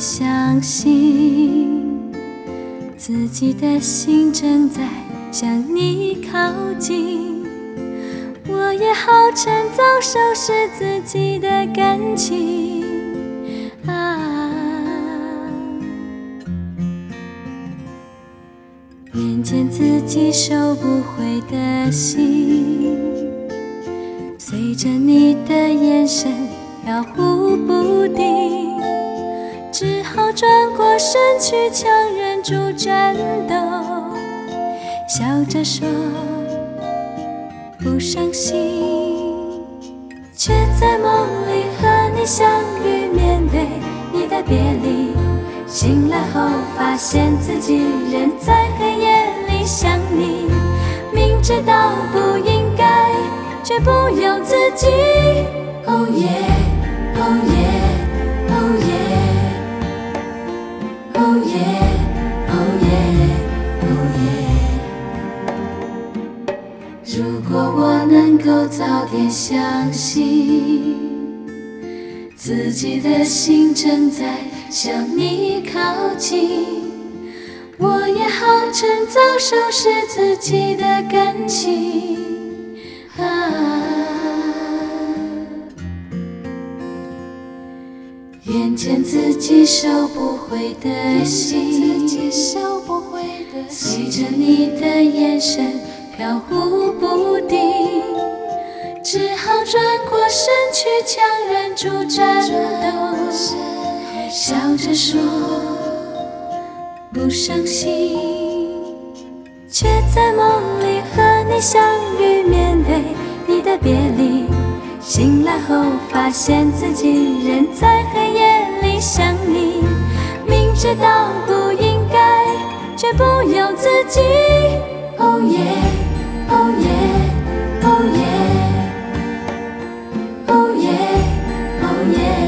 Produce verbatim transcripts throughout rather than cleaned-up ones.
相信自己的心正在向你靠近，我也好趁早收拾自己的感情啊。眼见自己收不回的心，随着你的眼神飘忽不定，只好转过身去强忍住战斗，笑着说不伤心，却在梦里和你相遇，面对你的别离，醒来后发现自己仍在黑夜里想你，明知道不应该，却不由自己。Oh yeah, oh yeah, oh yeah, oh yeah, oh yeah, oh yeah。如果我能够早点相信，自己的心正在向你靠近，我也好趁早收拾自己的感情啊。眼见自己收不回的心，随着你的眼神飘忽不定，只好转过身去强忍住战斗，笑着说不伤心，却在梦里和你相遇，面对你的别离，醒来后发现自己仍在黑夜里想你，明知道不应该，却不由自己。Oh yeah, oh yeah, oh yeah, oh yeah, oh yeah,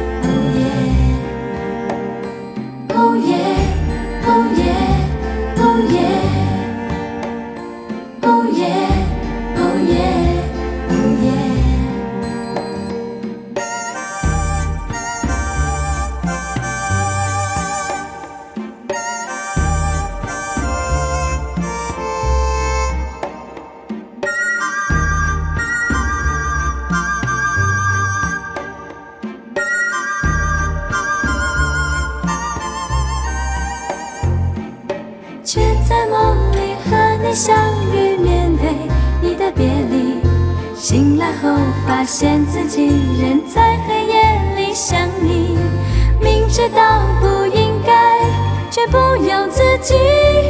oh yeah, oh yeah, oh yeah, oh yeah, oh yeah, oh yeah, oh yeah。却在梦里和你相遇，面对你的别离，醒来後發現自己仍在黑夜裡想你，明知道不應該，卻不由自己。